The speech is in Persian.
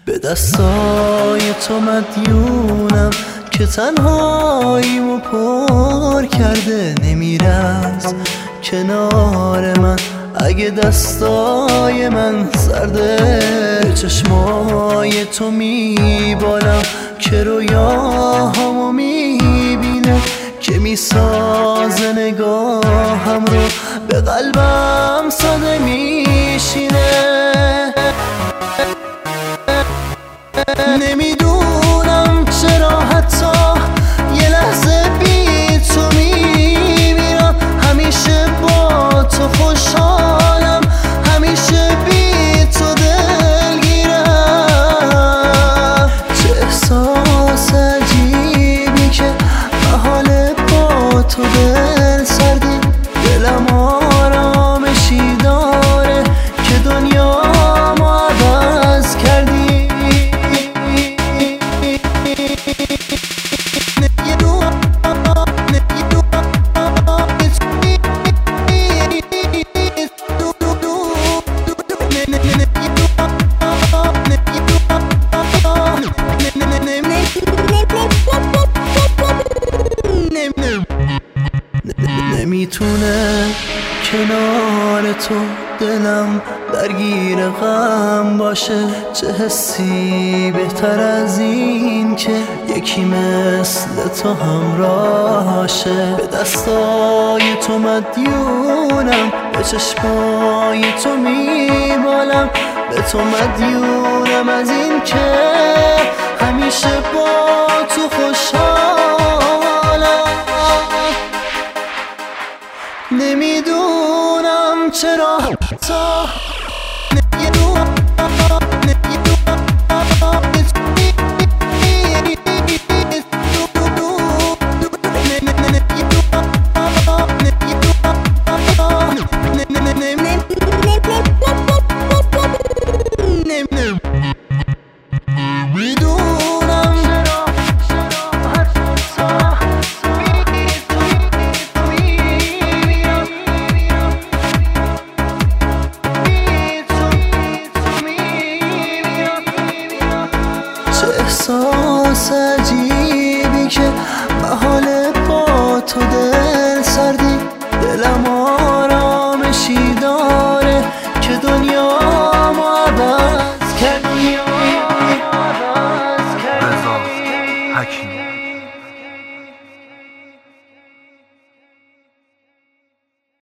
به دستای تو مدیونم که تنهاییمو پر کرده. نمیره از کنار من اگه دستای من سرده. به چشمای تو میبالم که رویاهامو میبینه، که میسازه نگاهم رو به قلبم ساده میشینه. نمیدونم چرا حتی یه لحظه بی تو میمیرم. همیشه با تو خوشحالم، همیشه بی تو دلگیرم. چه احساس عجیبی که محاله با تو دل سردی. دلم آرامشی داره که دنیامو عوض کردی. نمیتونه کنار تو دلم درگیر غم باشه. چه حسی بهتر از این که یکی مثل تو همراهشه. به دستای تو مدیونم، به چشمای تو میبالم. به تو مدیونم از این که همیشه با تو خوشحالم. نمیدونم چرا حتی احساس عجیبی که محاله با تو دل سردی. دلم آرامشی